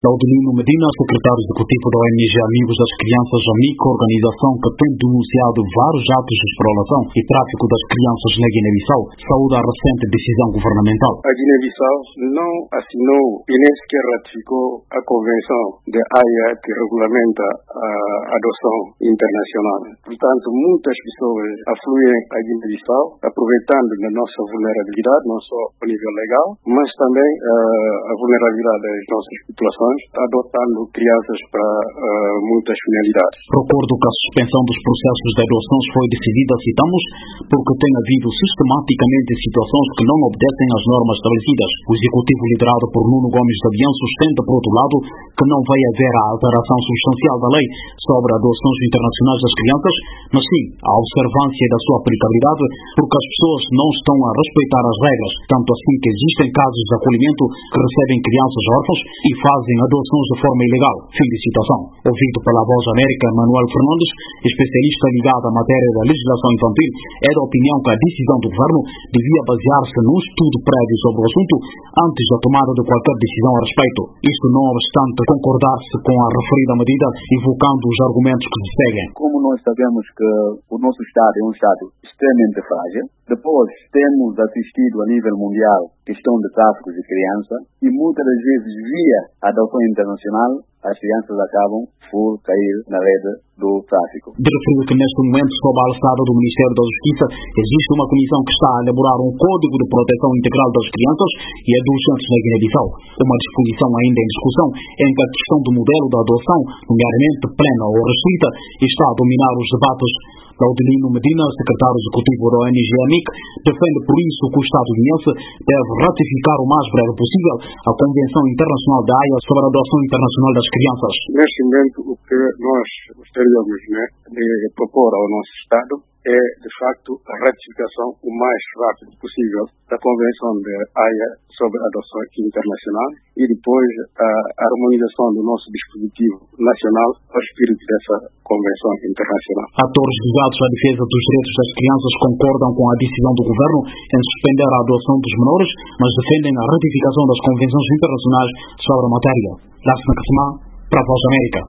Laudelino Medina, secretário executivo da ONG Amigos das Crianças AMIC, organização que tem denunciado vários atos de exploração e tráfico das crianças na Guiné-Bissau, saúda a recente decisão governamental. A Guiné-Bissau não assinou e nem sequer ratificou a Convenção de Haia que regulamenta a adoção internacional. Portanto, muitas pessoas afluem à Guiné-Bissau, aproveitando da nossa vulnerabilidade, não só a nível legal, mas também a vulnerabilidade das nossas populações, adotando crianças para muitas finalidades. Recordo que a suspensão dos processos de adoções foi decidida, citamos, porque tem havido sistematicamente situações que não obedecem às normas estabelecidas. O executivo liderado por Nuno Gomes de Avião sustenta, por outro lado, que não vai haver a alteração substancial da lei sobre adoções internacionais das crianças, mas sim a observância da sua aplicabilidade, porque as pessoas não estão a respeitar as regras, tanto assim que existem casos de acolhimento que recebem crianças órfãs e fazem adoções de forma ilegal. Fim de citação. Ouvido pela Voz América, Manuel Fernandes, especialista ligado à matéria da legislação infantil, é da opinião que a decisão do governo devia basear-se num estudo prévio sobre o assunto antes da tomada de qualquer decisão a respeito. Isto não obstante concordar-se com a referida medida, evocando os argumentos que se seguem. Como nós sabemos que o nosso Estado é um Estado extremamente frágil, depois temos assistido a nível mundial questão de tráfico de criança e muitas das vezes via adoção internacional as crianças acabam por cair na rede do tráfico. De referir que neste momento, sob a alçada do Ministério da Justiça, existe uma comissão que está a elaborar um Código de Proteção Integral das Crianças e Adolescentes na Guiné-Bissau. Uma disposição ainda em discussão em que a questão do modelo da adoção, nomeadamente plena ou restrita, está a dominar os debates. Laudelino Medina, secretário executivo da ONG AMIC, defende por isso que o Estado guineense deve ratificar o mais breve possível a Convenção Internacional da Haia sobre a adoção internacional das crianças. Neste momento, o que nós gostaríamos de propor ao nosso Estado é, de facto, a ratificação o mais rápido possível da Convenção de Haia sobre a adoção internacional e depois a harmonização do nosso dispositivo nacional ao espírito dessa Convenção internacional. Atores ligados à defesa dos direitos das crianças concordam com a decisão do governo em suspender a adoção dos menores, mas defendem a ratificação das convenções internacionais sobre a matéria. Lássina Kassama, para a Voz América.